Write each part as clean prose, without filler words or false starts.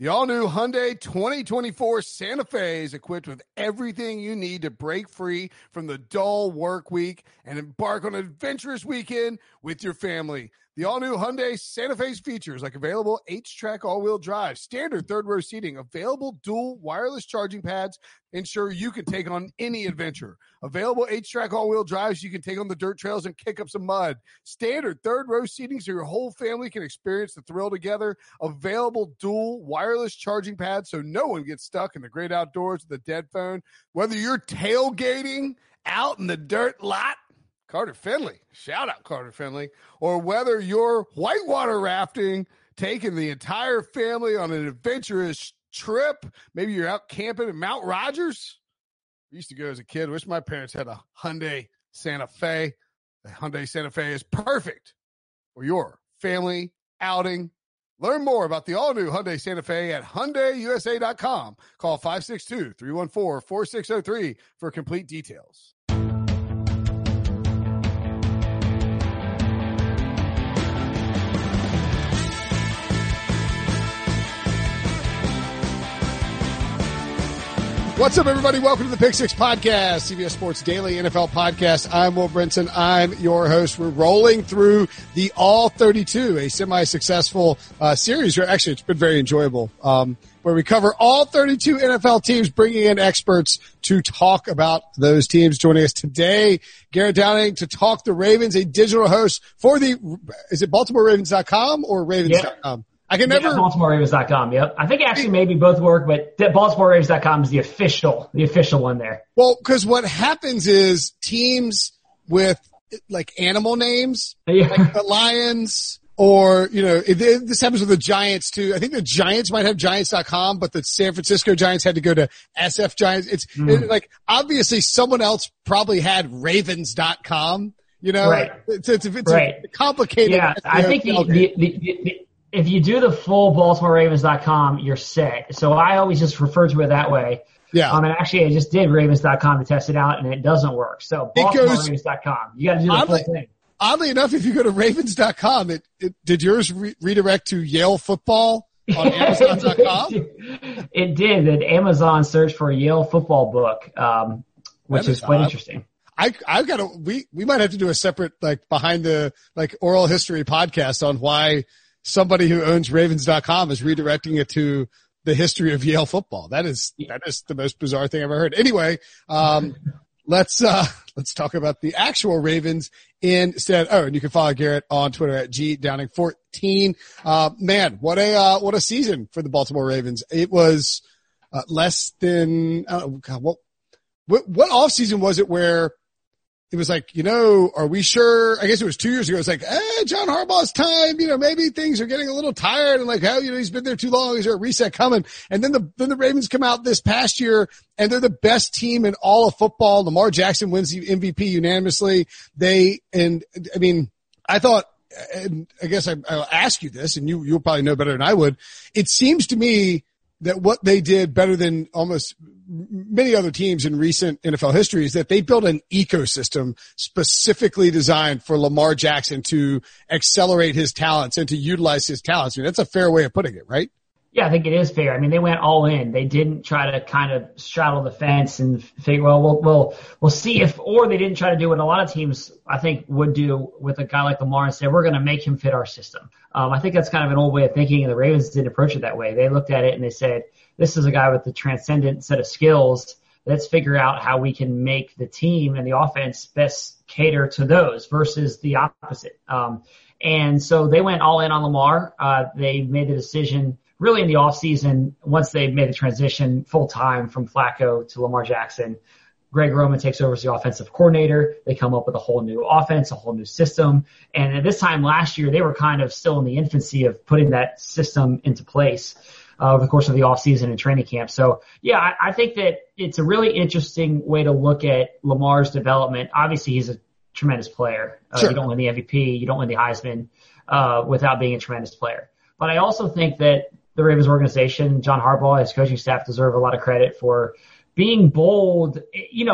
The all-new Hyundai 2024 Santa Fe is equipped with everything you need to break free from the dull work week and embark on an adventurous weekend with your family. The all-new Hyundai Santa Fe's features like available H-Track all-wheel drive, standard third-row seating, available dual wireless charging pads, ensure you can take on any adventure. Available H-Track all-wheel drives, you can take on the dirt trails and kick up some mud. Standard third-row seating so your whole family can experience the thrill together. Available dual wireless charging pads so no one gets stuck in the great outdoors with a dead phone. Whether you're tailgating out in the dirt lot, Carter Finley, shout out Carter Finley, or whether you're whitewater rafting, taking the entire family on an adventurous trip, maybe you're out camping at Mount Rogers. I used to go as a kid. Wish my parents had a Hyundai Santa Fe. The Hyundai Santa Fe is perfect for your family outing. Learn more about the all-new Hyundai Santa Fe at HyundaiUSA.com. Call 562-314-4603 for complete details. What's up, everybody? Welcome to the Pick Six Podcast, CBS Sports Daily NFL Podcast. I'm Will Brinson. I'm your host. We're rolling through the All 32, a semi-successful series. Actually, it's been very enjoyable, where we cover all 32 NFL teams, bringing in experts to talk about those teams. Joining us today, Garrett Downing, to talk the Ravens, a digital host for is it BaltimoreRavens.com or Ravens.com? Yep. I can never. BaltimoreRavens.com. Yep. I think actually maybe both work, but BaltimoreRavens.com is the official one there. Well, because what happens is teams with like animal names, like the Lions, or this happens with the Giants too. I think the Giants might have Giants.com, but the San Francisco Giants had to go to SF Giants. It's like obviously someone else probably had Ravens.com. Right. It's complicated. Yeah, I think if you do the full BaltimoreRavens.com, you're set. So I always just refer to it that way. Yeah. And actually I just did Ravens.com to test it out and it doesn't work. So BaltimoreRavens.com. You got to do the full thing. Oddly enough, if you go to Ravens.com, did yours redirect to Yale football on Amazon.com? It did. At Amazon search for a Yale football book, which is quite interesting. I've got we might have to do a separate behind the oral history podcast on why somebody who owns Ravens.com is redirecting it to the history of Yale football. That is the most bizarre thing I've ever heard. Anyway, let's talk about the actual Ravens instead. Oh, and you can follow Garrett on Twitter at GDowning14. Man, what a season for the Baltimore Ravens. It was less than what offseason was it where it was like, are we sure? I guess it was 2 years ago. It's like, John Harbaugh's time, maybe things are getting a little tired and he's been there too long. Is there a reset coming? And then the Ravens come out this past year and they're the best team in all of football. Lamar Jackson wins the MVP unanimously. I thought, and I guess I'll ask you this and you'll probably know better than I would. It seems to me that what they did better than almost many other teams in recent NFL history is that they built an ecosystem specifically designed for Lamar Jackson to accelerate his talents and to utilize his talents. I mean, that's a fair way of putting it, right? Yeah, I think it is fair. I mean, they went all in. They didn't try to kind of straddle the fence and figure, we'll see or they didn't try to do what a lot of teams I think would do with a guy like Lamar and say, we're going to make him fit our system. I think that's kind of an old way of thinking, and the Ravens didn't approach it that way. They looked at it and they said, this is a guy with the transcendent set of skills. Let's figure out how we can make the team and the offense best cater to those versus the opposite. And so they went all in on Lamar. They made the decision really in the offseason, once they made the transition full time from Flacco to Lamar Jackson. Greg Roman takes over as the offensive coordinator. They come up with a whole new offense, a whole new system. And at this time last year, they were kind of still in the infancy of putting that system into place over the course of the offseason and training camp. So, yeah, I think that it's a really interesting way to look at Lamar's development. Obviously, he's a tremendous player. Sure. You don't win the MVP. You don't win the Heisman without being a tremendous player. But I also think that the Ravens organization, John Harbaugh, his coaching staff deserve a lot of credit for being bold.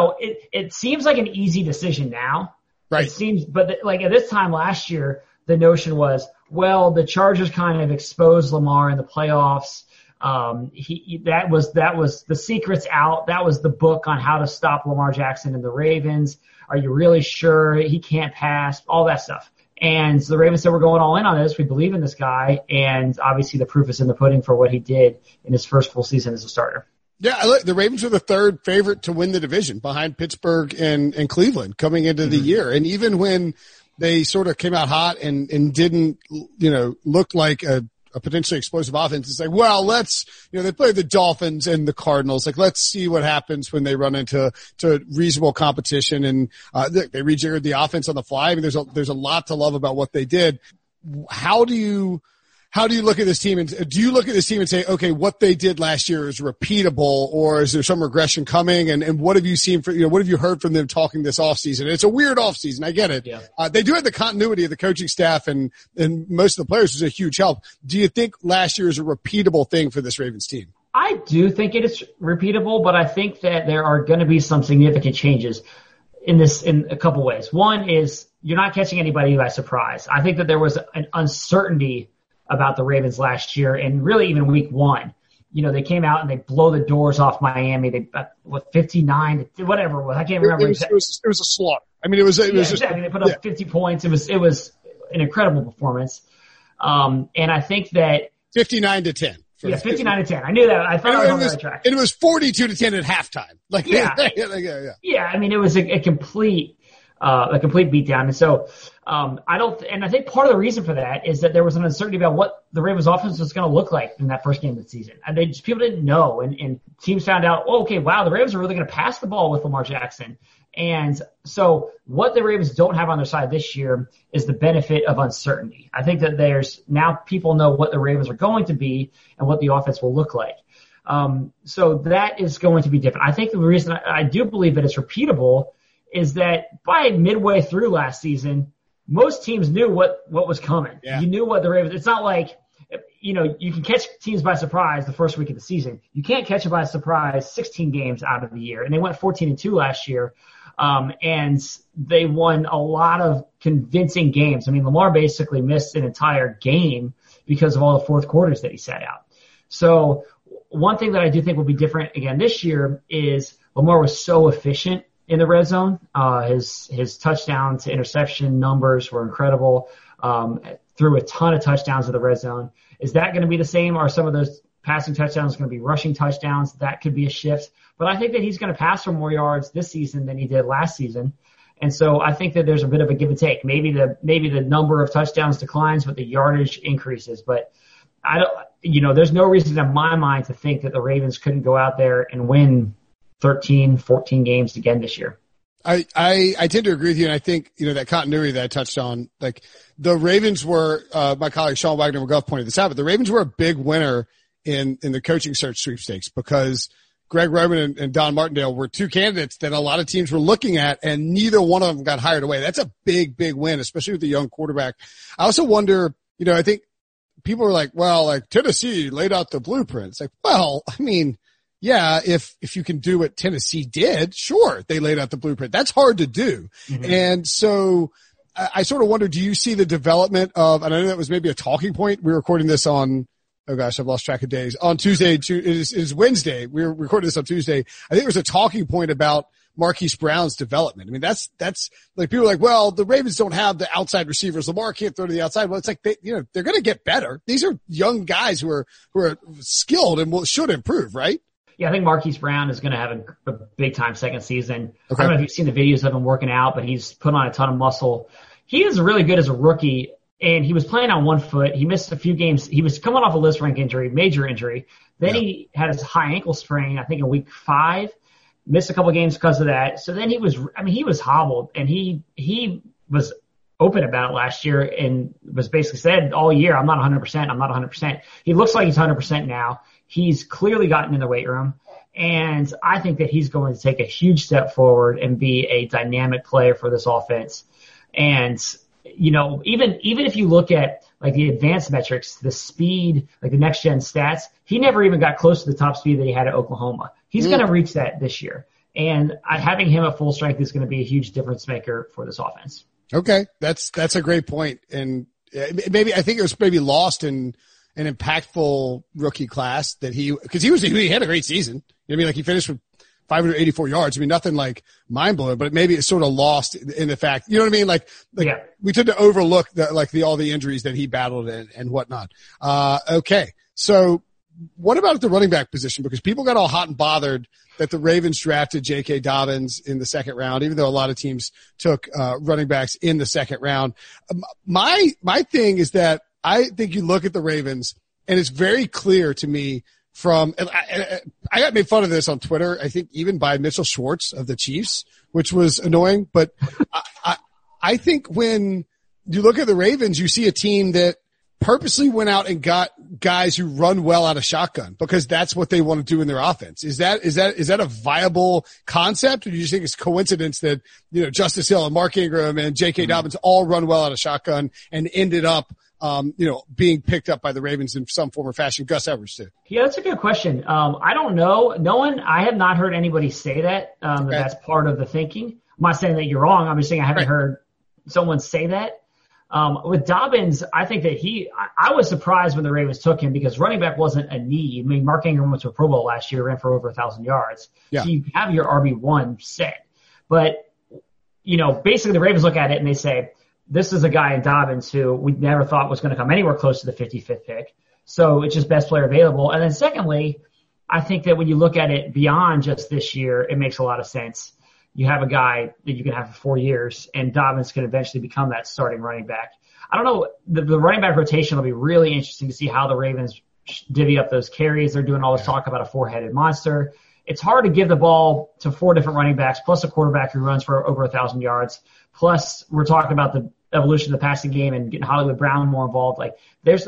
It seems like an easy decision now. Right. It seems, but at this time last year, the notion was, well, the Chargers kind of exposed Lamar in the playoffs. That was the secret's out. That was the book on how to stop Lamar Jackson and the Ravens. Are you really sure he can't pass? All that stuff. And so the Ravens said, we're going all in on this. We believe in this guy. And obviously the proof is in the pudding for what he did in his first full season as a starter. Yeah, the Ravens were the third favorite to win the division behind Pittsburgh and Cleveland coming into the year. And even when they sort of came out hot and didn't, look like a potentially explosive offense, it's like, well, they play the Dolphins and the Cardinals. Like, let's see what happens when they run into reasonable competition. And, they rejiggered the offense on the fly. I mean, there's a lot to love about what they did. How do you look at this team, and do you look at this team and say, okay, what they did last year is repeatable, or is there some regression coming? And what have you seen what have you heard from them talking this offseason? It's a weird offseason. I get it. Yeah. They do have the continuity of the coaching staff and most of the players was a huge help. Do you think last year is a repeatable thing for this Ravens team? I do think it is repeatable, but I think that there are going to be some significant changes in a couple ways. One is you're not catching anybody by surprise. I think that there was an uncertainty about the Ravens last year, and really even week one. They came out and they blow the doors off Miami. They 59, whatever it was. I can't remember. It was a slaughter. I mean, it was just. Exactly. They put up 50 points. It was an incredible performance. And I think that 59-10. 59-10. I knew that. I thought I was on the right track. And it was 42-10 at halftime. Yeah. I mean, it was a complete beatdown. And so, I think part of the reason for that is that there was an uncertainty about what the Ravens offense was going to look like in that first game of the season. And people didn't know. And teams found out, the Ravens are really going to pass the ball with Lamar Jackson. And so what the Ravens don't have on their side this year is the benefit of uncertainty. I think that now people know what the Ravens are going to be and what the offense will look like. So that is going to be different. I think the reason I do believe that it's repeatable is that by midway through last season, most teams knew what was coming. Yeah. You knew what the Ravens – it's not like, you can catch teams by surprise the first week of the season. You can't catch them by surprise 16 games out of the year. And they went 14-2 last year, and they won a lot of convincing games. I mean, Lamar basically missed an entire game because of all the fourth quarters that he sat out. So one thing that I do think will be different again this year is Lamar was so efficient in the red zone. His touchdown to interception numbers were incredible. Threw a ton of touchdowns in the red zone. Is that going to be the same? Are some of those passing touchdowns going to be rushing touchdowns? That could be a shift. But I think that he's going to pass for more yards this season than he did last season. And so I think that there's a bit of a give and take. Maybe the number of touchdowns declines, but the yardage increases. But there's no reason in my mind to think that the Ravens couldn't go out there and win 13, 14 games again this year. I tend to agree with you, and I think, that continuity that I touched on, like the Ravens were, my colleague Sean Wagner-McGuff pointed this out, but the Ravens were a big winner in the coaching search sweepstakes because Greg Roman and Don Martindale were two candidates that a lot of teams were looking at, and neither one of them got hired away. That's a big, big win, especially with the young quarterback. I also wonder, I think people are like, well, like Tennessee laid out the blueprint. It's like, well, I mean, yeah, if you can do what Tennessee did, sure, they laid out the blueprint. That's hard to do. Mm-hmm. And so I sort of wonder, do you see the development of, and I know that was maybe a talking point. We're recording this on, oh gosh, I've lost track of days. On Tuesday, it is Wednesday. We're recording this on Tuesday. I think there was a talking point about Marquise Brown's development. I mean, that's like people are like, well, the Ravens don't have the outside receivers. Lamar can't throw to the outside. Well, it's like they're going to get better. These are young guys who are skilled and should improve, right? Yeah, I think Marquise Brown is going to have a big-time second season. Okay. I don't know if you've seen the videos of him working out, but he's put on a ton of muscle. He is really good as a rookie, and he was playing on one foot. He missed a few games. He was coming off a Lisfranc injury, major injury. Then he had his high ankle sprain, I think, in week 5. Missed a couple games because of that. So then he was hobbled, and he was open about it last year and was basically said all year, I'm not 100%. He looks like he's 100% now. He's clearly gotten in the weight room, and I think that he's going to take a huge step forward and be a dynamic player for this offense. And, even if you look at like the advanced metrics, the speed, like the next gen stats, he never even got close to the top speed that he had at Oklahoma. He's going to reach that this year. And having him at full strength is going to be a huge difference maker for this offense. Okay. That's a great point. And maybe, I think it was maybe lost in an impactful rookie class that because he had a great season. You know what I mean? Like he finished with 584 yards. I mean, nothing like mind blowing, but maybe it's sort of lost in the fact, you know what I mean? Like we tend to overlook all the injuries that he battled and whatnot. Okay. So what about the running back position? Because people got all hot and bothered that the Ravens drafted J.K. Dobbins in the second round, even though a lot of teams took running backs in the second round. My thing is that I think you look at the Ravens, and it's very clear to me I got made fun of this on Twitter, I think even by Mitchell Schwartz of the Chiefs, which was annoying. But I think when you look at the Ravens, you see a team that purposely went out and got guys who run well out of shotgun because that's what they want to do in their offense. Is that a viable concept, or do you just think it's coincidence that, you know, Justice Hill and Mark Ingram and J.K. Dobbins all run well out of shotgun and ended up, being picked up by the Ravens in some form or fashion? Gus Edwards too. Yeah, that's a good question. I don't know. I have not heard anybody say that, okay. That's part of the thinking. I'm not saying that you're wrong. I'm just saying I haven't heard someone say that. With Dobbins, I think that I was surprised when the Ravens took him because running back wasn't a need. I mean, Mark Ingram went to a Pro Bowl last year, ran for over 1,000 yards. Yeah. So you have your RB1 set. But, you know, basically the Ravens look at it and they say, this is a guy in Dobbins who we never thought was going to come anywhere close to the 55th pick. So it's just best player available. And then secondly, I think that when you look at it beyond just this year, it makes a lot of sense. You have a guy that you can have for 4 years, and Dobbins can eventually become that starting running back. I don't know. The running back rotation will be really interesting to see how the Ravens divvy up those carries. They're doing all this talk about a four-headed monster. It's hard to give the ball to four different running backs, plus a quarterback who runs for over 1,000 yards. Plus, we're talking about the evolution of the passing game and getting Hollywood Brown more involved. Like, there's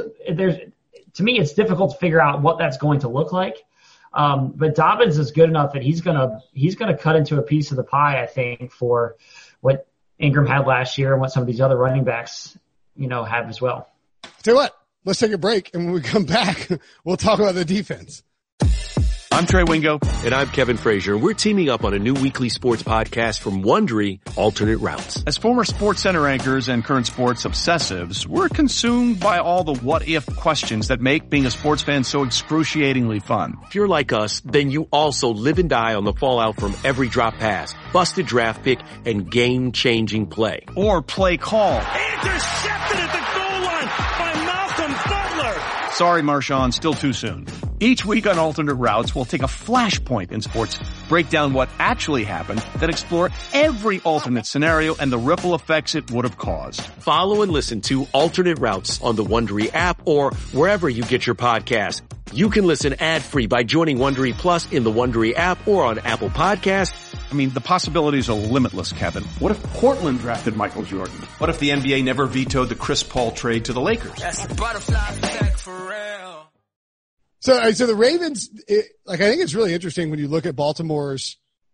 to me, it's difficult to figure out what that's going to look like. But Dobbins is good enough that he's gonna cut into a piece of the pie, I think, for what Ingram had last year and what some of these other running backs, have as well. Tell you what, let's take a break, and when we come back, we'll talk about the defense. I'm Trey Wingo. And I'm Kevin Frazier. We're teaming up on a new weekly sports podcast from Wondery, Alternate Routes. As former Sports Center anchors and current sports obsessives, we're consumed by all the what-if questions that make being a sports fan so excruciatingly fun. If you're like us, then you also live and die on the fallout from every drop pass, busted draft pick, and game-changing play. Or play call. Intercepted at the goal line by Malcolm Butler. Sorry, Marshawn, still too soon. Each week on Alternate Routes, we'll take a flashpoint in sports, break down what actually happened, then explore every alternate scenario and the ripple effects it would have caused. Follow and listen to Alternate Routes on the Wondery app or wherever you get your podcasts. You can listen ad-free by joining Wondery Plus in the Wondery app or on Apple Podcasts. I mean, the possibilities are limitless, Kevin. What if Portland drafted Michael Jordan? What if the NBA never vetoed the Chris Paul trade to the Lakers? That's the butterfly effect for real. So the Ravens, I think it's really interesting when you look at Baltimore's,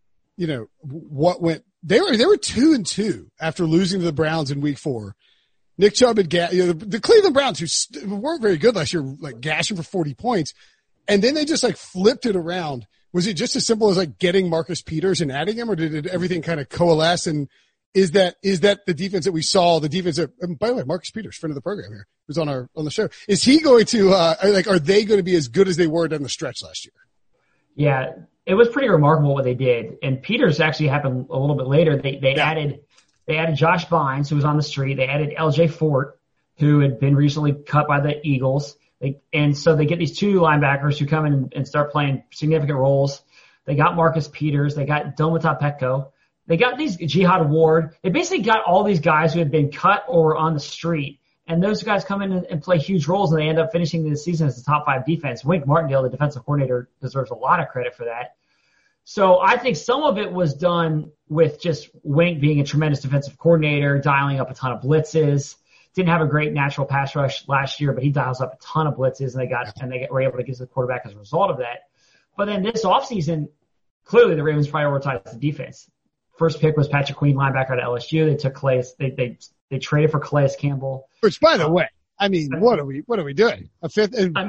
what went. They were 2-2 after losing to the Browns in Week 4. Nick Chubb had the Cleveland Browns, who weren't very good last year, like gashing for 40 points, and then they just flipped it around. Was it just as simple as getting Marcus Peters and adding him, or did everything kind of coalesce? And is that the defense that we saw? The defense that, and by the way, Marcus Peters, friend of the program here, who's on the show. Is he going to are they going to be as good as they were down the stretch last year? Yeah, it was pretty remarkable what they did. And Peters actually happened a little bit later. They added Josh Bynes, who was on the street. They added LJ Fort, who had been recently cut by the Eagles. And so they get these two linebackers who come in and start playing significant roles. They got Marcus Peters. They got Domata Petko. They got these Jihad Ward. They basically got all these guys who had been cut or on the street. And those guys come in and play huge roles, and they end up finishing the season as the top 5 defense. Wink Martindale, the defensive coordinator, deserves a lot of credit for that. So I think some of it was done with just Wink being a tremendous defensive coordinator, dialing up a ton of blitzes. Didn't have a great natural pass rush last year, but he dials up a ton of blitzes, and they were able to get to the quarterback as a result of that. But then this offseason, clearly the Ravens prioritized the defense. First pick was Patrick Queen, linebacker at LSU. They took Calais. They traded for Calais Campbell. Which, by the way, I mean, what are we doing? A fifth round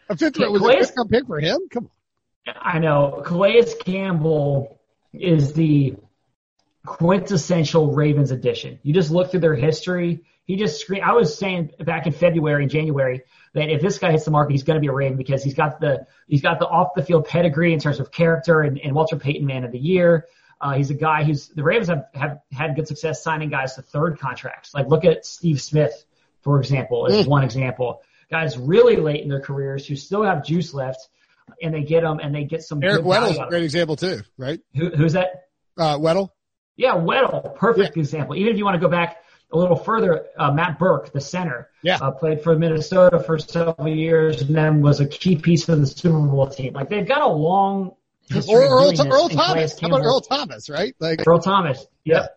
pick for him? Come on. I know. Calais Campbell is the quintessential Ravens addition. You just look through their history. He just screamed. I was saying back in February and January that if this guy hits the market, he's going to be a Raven because he's got the off the field pedigree in terms of character and Walter Payton Man of the Year. He's a guy the Ravens have had good success signing guys to third contracts. Like look at Steve Smith, for example, as one example. Guys really late in their careers who still have juice left, and they get them and they get some. Eric Weddle's a great example too, right? Who's that? Weddle. Yeah, Weddle, perfect example. Even if you want to go back a little further, Matt Burke, the center, played for Minnesota for several years and then was a key piece of the Super Bowl team. Like they've got a long history. Or Earl Thomas. How about Earl Thomas, right? Like Earl Thomas. Yep.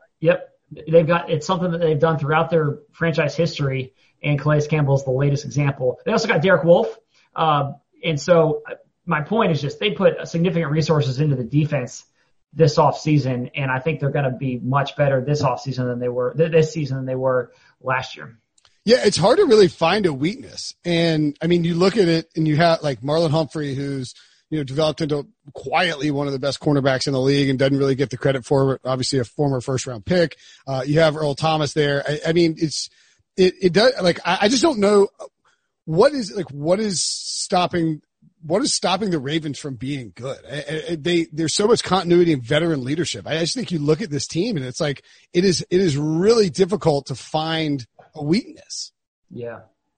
It's something that they've done throughout their franchise history, and Calais Campbell is the latest example. They also got Derek Wolfe. And so my point is just they put significant resources into the defense this offseason, and I think they're going to be much better this offseason than they were this season than they were last year. Yeah, it's hard to really find a weakness. And I mean, you look at it and you have like Marlon Humphrey, who's, developed into quietly one of the best cornerbacks in the league and doesn't really get the credit for it. Obviously a former first round pick. You have Earl Thomas there. I mean, it does, like, I just don't know what is stopping the Ravens from being good? There's so much continuity and veteran leadership. I just think you look at this team and it's like, it is really difficult to find a weakness. Yeah.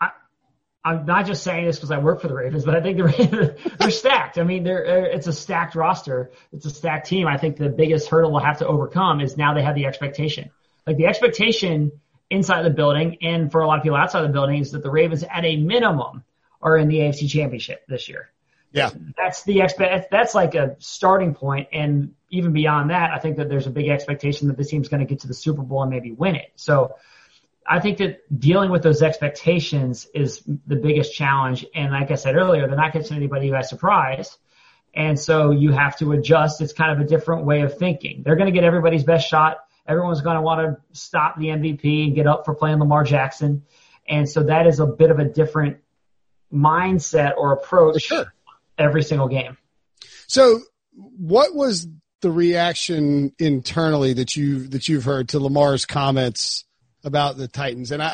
I'm not just saying this because I work for the Ravens, but I think the Ravens, they're stacked. I mean, it's a stacked roster. It's a stacked team. I think the biggest hurdle we'll have to overcome is now they have the expectation. Like the expectation inside the building and for a lot of people outside the building is that the Ravens at a minimum are in the AFC Championship this year. Yeah. That's like a starting point. And even beyond that, I think that there's a big expectation that this team's going to get to the Super Bowl and maybe win it. So I think that dealing with those expectations is the biggest challenge. And like I said earlier, they're not catching anybody by surprise. And so you have to adjust. It's kind of a different way of thinking. They're going to get everybody's best shot. Everyone's going to want to stop the MVP and get up for playing Lamar Jackson. And so that is a bit of a different mindset or approach every single game. So what was the reaction internally that you've heard to Lamar's comments about the Titans? And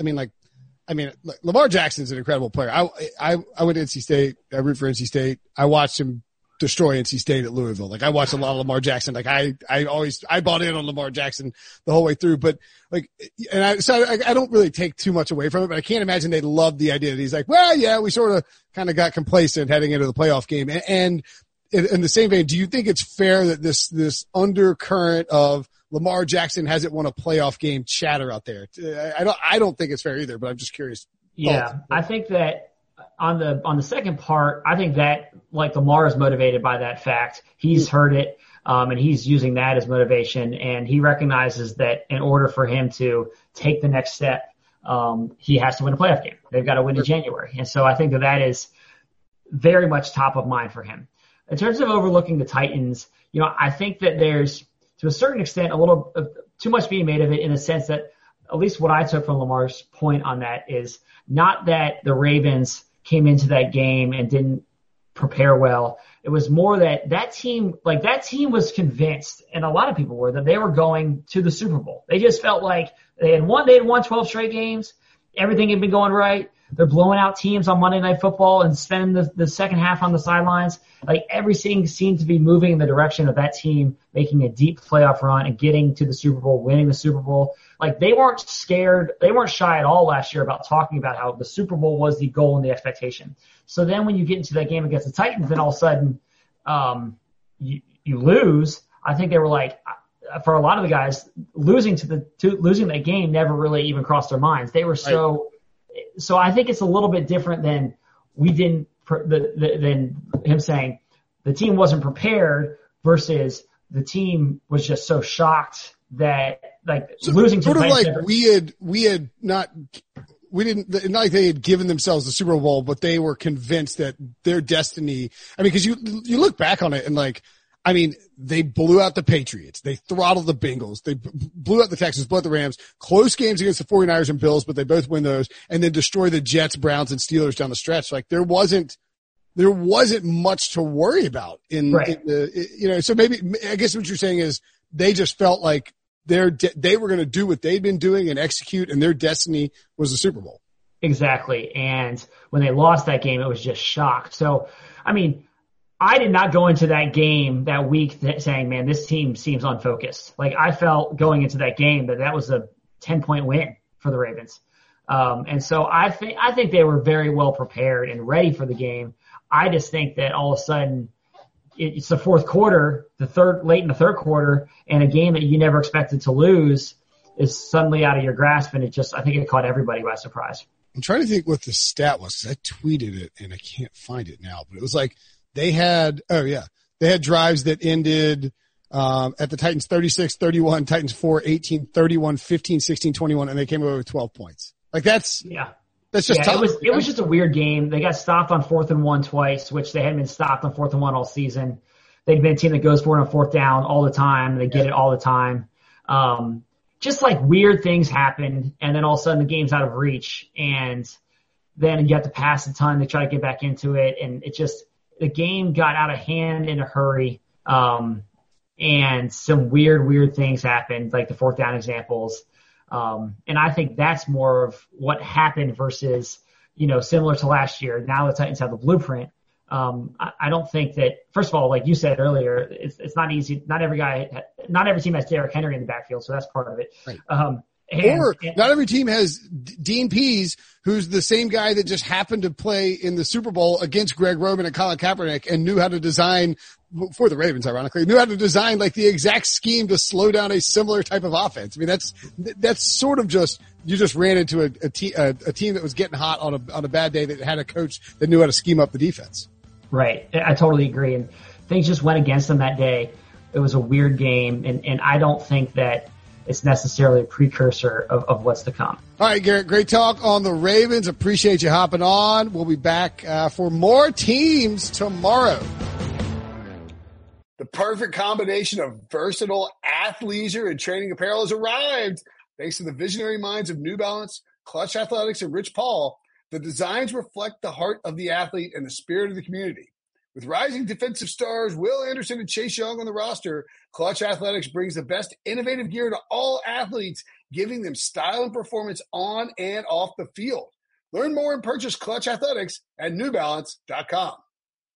Lamar Jackson's an incredible player. I went to NC State. I root for NC State. I watched him destroy NC State at Louisville. Like I watched a lot of Lamar Jackson. Like I bought in on Lamar Jackson the whole way through, but like, I don't really take too much away from it, but I can't imagine they loved the idea that he's like, well, yeah, we sort of kind of got complacent heading into the playoff game. And in the same vein, do you think it's fair that this undercurrent of Lamar Jackson hasn't won a playoff game chatter out there? I don't think it's fair either, but I'm just curious. Yeah. I think that on the second part, I think that like Lamar is motivated by that fact. He's heard it, and he's using that as motivation, and he recognizes that in order for him to take the next step, he has to win a playoff game. They've got to win in January. And so I think that is very much top of mind for him. In terms of overlooking the Titans, I think that there's, to a certain extent, a little too much being made of it in the sense that, at least what I took from Lamar's point on that is not that the Ravens came into that game and didn't prepare well. It was more that team was convinced, and a lot of people were, that they were going to the Super Bowl. They just felt like they had won 12 straight games. Everything had been going right. They're blowing out teams on Monday Night Football and spending the second half on the sidelines. Like everything seemed to be moving in the direction of that team making a deep playoff run and getting to the Super Bowl, winning the Super Bowl. Like they weren't scared. They weren't shy at all last year about talking about how the Super Bowl was the goal and the expectation. So then when you get into that game against the Titans, then all of a sudden you lose. I think they were like, for a lot of the guys, losing that game never really even crossed their minds. They were so I think it's a little bit different than than him saying the team wasn't prepared versus the team was just so shocked that losing to sort of like not like they had given themselves the Super Bowl, but they were convinced that their destiny. I mean, because you look back on it and they blew out the Patriots. They throttled the Bengals. They blew out the Texans, blew out the Rams. Close games against the 49ers and Bills, but they both win those, and then destroy the Jets, Browns, and Steelers down the stretch. Like there wasn't much to worry about so maybe, I guess what you're saying is they just felt like they were going to do what they'd been doing and execute, and their destiny was the Super Bowl. Exactly. And when they lost that game, it was just shock. So, I mean, I did not go into that game that week saying, man, this team seems unfocused. Like, I felt going into that game that was a 10-point win for the Ravens. And so I think they were very well prepared and ready for the game. I just think that all of a sudden it's the fourth quarter, late in the third quarter, and a game that you never expected to lose is suddenly out of your grasp. And I think it caught everybody by surprise. I'm trying to think what the stat was, because I tweeted it and I can't find it now, but it was like they had drives that ended at the Titans 36-31, Titans 4-18, 31, 15, 16, 21, and they came away with 12 points. Like that's just tough. It was just a weird game. They got stopped on 4th and 1 twice, which they hadn't been stopped on 4th and 1 all season. They've been a team that goes for it on 4th down all the time. They get it all the time. Just like weird things happened, and then all of a sudden the game's out of reach, and then you have to pass a ton to try to get back into it, and the game got out of hand in a hurry, and some weird things happened, like the 4th down examples. And I think that's more of what happened versus, similar to last year. Now the Titans have the blueprint. I don't think that, first of all, like you said earlier, it's not easy. Not every team has Derrick Henry in the backfield, so that's part of it. Right. Not every team has Dean Pease, who's the same guy that just happened to play in the Super Bowl against Greg Roman and Colin Kaepernick and knew how to design, for the Ravens, ironically, knew how to design like the exact scheme to slow down a similar type of offense. I mean, that's sort of you just ran into a team that was getting hot on a bad day that had a coach that knew how to scheme up the defense. Right. I totally agree. And things just went against them that day. It was a weird game. And I don't think that it's necessarily a precursor of what's to come. All right, Garrett, great talk on the Ravens. Appreciate you hopping on. We'll be back for more teams tomorrow. The perfect combination of versatile athleisure and training apparel has arrived. Thanks to the visionary minds of New Balance, Clutch Athletics, and Rich Paul, the designs reflect the heart of the athlete and the spirit of the community. With rising defensive stars Will Anderson and Chase Young on the roster, Clutch Athletics brings the best innovative gear to all athletes, giving them style and performance on and off the field. Learn more and purchase Clutch Athletics at NewBalance.com.